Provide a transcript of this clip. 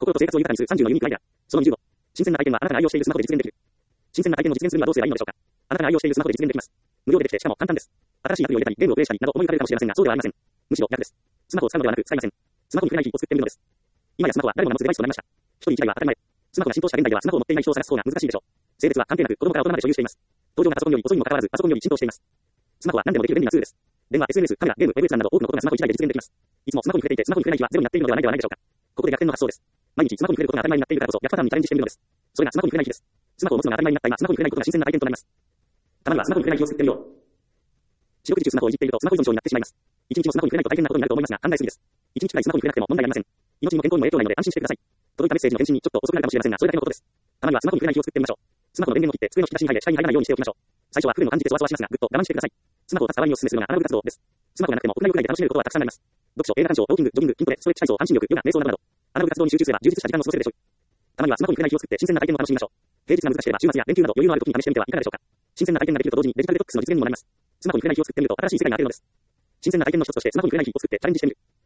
心と生活を豊かにする30のユニークアイデア。その20度。新鮮な体験はあなたが愛用しているスマホで実現できる。新鮮な体験を実現するにはどうすればいいのでしょうか。あなたが愛用しているスマホで実現できます。無料でできて、しかも簡単です。新しいアプリを入れたり、ゲームをプレイしたりなど思い浮かべるかもしれませんが、そうではありません。むしろ逆です。スマホを使うのではなく使いません。スマホに触れない日を作ってみるのです。今やスマホは誰もが持つデバイスとなりました。一人一台は当たり前。スマホが浸透した現代ではスマホを持っていない人を探す方が難しいでしょう。性別は関係なく子供から大人まで所有しています。登場がパソコンより遅いにもかかわらずパソコンより浸透しています。スマホは何でもできる便利なツールです。電話、SNS、カメラ、ゲーム、ウェブ閲覧など多くのことがスマホ一台で実現できます。いつもスマホに触れていてスマホに触れない日はゼロになっているのではないでしょうか。ここで逆転の発想です。毎日スマホに触れることが当たり前になっているからこそ逆パターンにチャレンジしてみるのです。それがスマホに触れない日です。スマホを持つのが当たり前になった今、スマホに触れないことが新鮮な体験となります。たまにはスマホに触れない日を作ってみよう。四六時中スマホをいじっているとスマホ依存症になってしまいます。一日もスマホに触れないと大変なことになると思いますが、考えすぎです。一日くらいスマホに触れなくても問題ありません。命にも健康にも影響ないので安心してください。届いたメッセージの返信にちょっと遅くなるかもしれませんが、それだけのことです。たまにはスマホに触れない日を作ってみましょう。スマホの電源を切って机の引き出しに入れ、視界に入らないようにしておきましょう。最初は不便を感じてそわそわしますが、ぐっと我慢してください。スマホを使わないようにお勧めするのがアナログ活動です。スマホがなくても屋内屋外で楽しめることはたくさんあります。読書、映画鑑賞、ウォーキング、ジョギング、筋トレ、ストレッチ体操、半身力、ヨガ、瞑想などなど、アナログ活動に集中すれば充実した時間を過ごせるでしょう。たまにはスマホに触れない日を作って新鮮な体験を楽しみましょう。平日が難しければ週末や連休など余裕のある時に試してみてはいかがでしょうか。新鮮な体験ができると同時にデジタルデトックスの実現にもなります。スマホに触れない日を作ってみると新しい世界が開けるのです。新鮮な体験の一つとしてスマホに触れない日を作ってチャレンジしてみる。